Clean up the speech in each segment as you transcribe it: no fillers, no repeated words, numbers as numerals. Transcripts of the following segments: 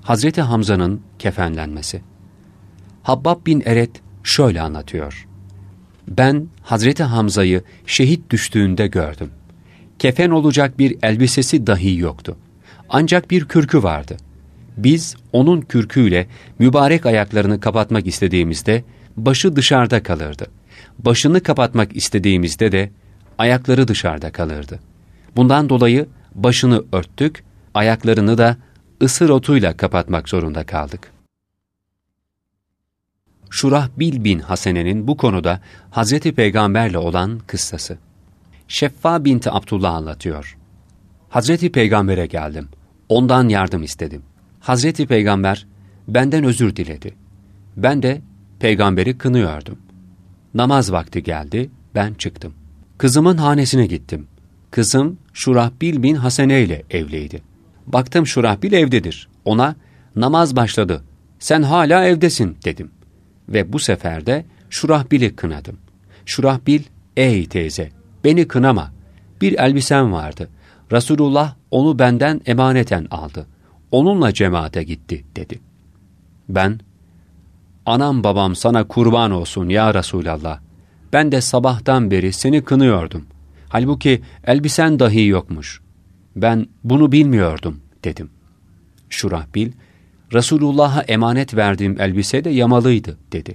Hazreti Hamza'nın kefenlenmesi. Habbab bin Eret şöyle anlatıyor. Ben Hazreti Hamza'yı şehit düştüğünde gördüm. Kefen olacak bir elbisesi dahi yoktu. Ancak bir kürkü vardı. Biz onun kürküyle mübarek ayaklarını kapatmak istediğimizde başı dışarıda kalırdı. Başını kapatmak istediğimizde de ayakları dışarıda kalırdı. Bundan dolayı başını örttük, ayaklarını da ısır otuyla kapatmak zorunda kaldık. Şurahbil bin Hasene'nin bu konuda Hazreti Peygamberle olan kıssası. Şeffa binti Abdullah anlatıyor. Hazreti Peygamber'e geldim. Ondan yardım istedim. Hazreti Peygamber benden özür diledi. Ben de Peygamberi kınıyordum. Namaz vakti geldi, ben çıktım. Kızımın hanesine gittim. Kızım Şurahbil bin Hasene ile evliydi. Baktım Şurahbil evdedir. Ona namaz başladı, sen hala evdesin dedim. Ve bu sefer de Şurahbil'i kınadım. Şurahbil, ey teyze, beni kınama. Bir elbisem vardı. Resulullah onu benden emaneten aldı. Onunla cemaate gitti dedi. Ben, anam babam sana kurban olsun ya Resulallah. Ben de sabahtan beri seni kınıyordum. Halbuki elbisen dahi yokmuş. Ben bunu bilmiyordum dedim. Şurahbil, Resulullah'a emanet verdiğim elbise de yamalıydı dedi.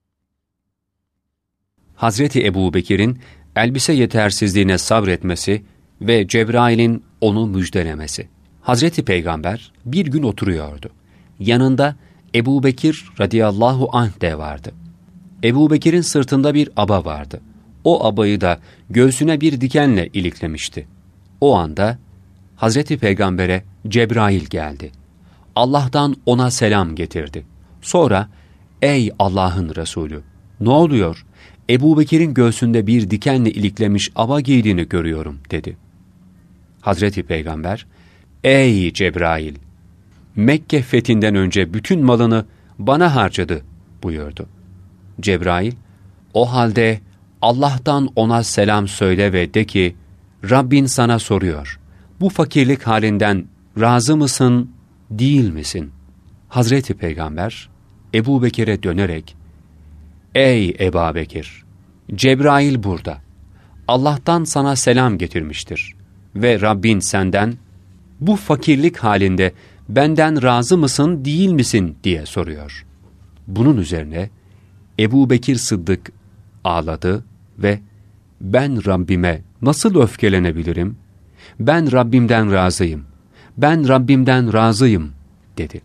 Hazreti Ebubekir'in elbise yetersizliğine sabretmesi ve Cebrail'in onu müjdelemesi. Hazreti Peygamber bir gün oturuyordu. Yanında Ebubekir radıyallahu anh de vardı. Ebubekir'in sırtında bir aba vardı. O abayı da göğsüne bir dikenle iliklemişti. O anda Hazreti Peygamber'e Cebrail geldi. Allah'tan ona selam getirdi. Sonra, ey Allah'ın Resulü, ne oluyor? Ebubekir'in göğsünde bir dikenle iliklemiş aba giydiğini görüyorum dedi. Hazreti Peygamber, ey Cebrail, Mekke fethinden önce bütün malını bana harcadı buyurdu. Cebrail, o halde Allah'tan ona selam söyle ve de ki, Rabbin sana soruyor, bu fakirlik halinden razı mısın, değil misin? Hazreti Peygamber, Ebubekir'e dönerek, ey Ebubekir, Cebrail burada, Allah'tan sana selam getirmiştir ve Rabbin senden, bu fakirlik halinde benden razı mısın, değil misin diye soruyor. Bunun üzerine Ebubekir Sıddık ağladı ve ben Rabbime nasıl öfkelenebilirim? Ben Rabbimden razıyım. Ben Rabbimden razıyım dedi.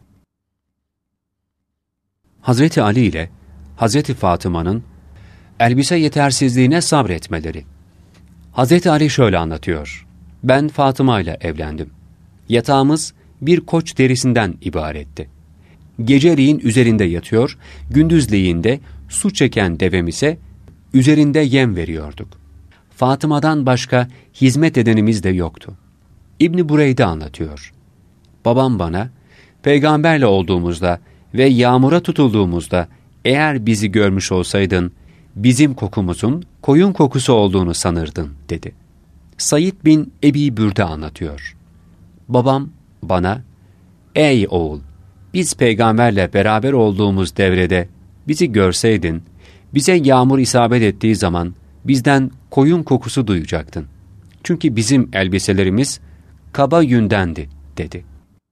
Hazreti Ali ile Hazreti Fatıma'nın elbise yetersizliğine sabretmeleri. Hazreti Ali şöyle anlatıyor. Ben Fatıma ile evlendim. Yatağımız bir koç derisinden ibaretti. Geceliğin üzerinde yatıyor, gündüzleyin de su çeken devemize üzerinde yem veriyorduk. Fatıma'dan başka hizmet edenimiz de yoktu. İbn Bureyde anlatıyor. Babam bana, peygamberle olduğumuzda ve yağmura tutulduğumuzda eğer bizi görmüş olsaydın, bizim kokumuzun koyun kokusu olduğunu sanırdın dedi. Said bin Ebi Bürde anlatıyor. Babam bana, ey oğul, biz peygamberle beraber olduğumuz devrede bizi görseydin, bize yağmur isabet ettiği zaman bizden koyun kokusu duyacaktın. Çünkü bizim elbiselerimiz kaba yündendi dedi.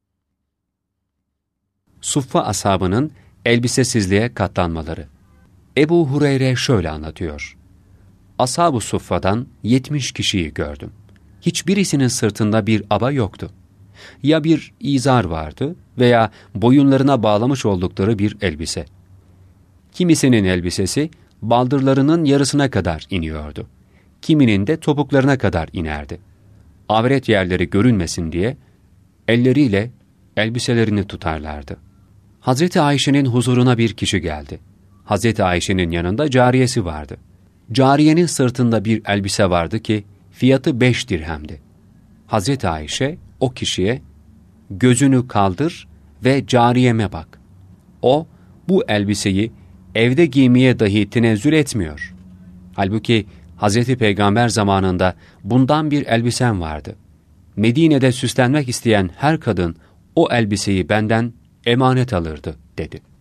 Suffa ashabının elbisesizliğe katlanmaları. Ebu Hureyre şöyle anlatıyor. Ashab-ı Suffa'dan 70 kişiyi gördüm. Hiçbirisinin sırtında bir aba yoktu. Ya bir izar vardı veya boyunlarına bağlamış oldukları bir elbise. Kimisinin elbisesi baldırlarının yarısına kadar iniyordu. Kiminin de topuklarına kadar inerdi. Avret yerleri görünmesin diye elleriyle elbiselerini tutarlardı. Hazreti Ayşe'nin huzuruna bir kişi geldi. Hazreti Ayşe'nin yanında cariyesi vardı. Cariyenin sırtında bir elbise vardı ki fiyatı 5 dirhemdi. Hazreti Ayşe o kişiye gözünü kaldır ve cariyeme bak. O bu elbiseyi evde giymeye dahi tenezzül etmiyor. Halbuki Hazreti Peygamber zamanında bundan bir elbisem vardı. Medine'de süslenmek isteyen her kadın o elbiseyi benden emanet alırdı, dedi.